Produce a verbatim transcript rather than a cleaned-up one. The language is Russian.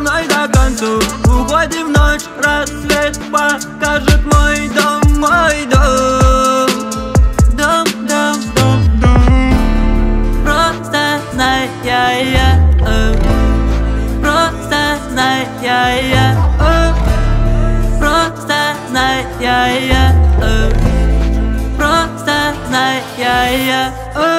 мной до концу. Уходим в ночь, рассвет покажет мой дом, мой дом. Дом, дом, дом, дом. Просто знай, я, я, э. Просто знай, я, я, э. Просто знай, я, я, э. Просто знай, я, я, э.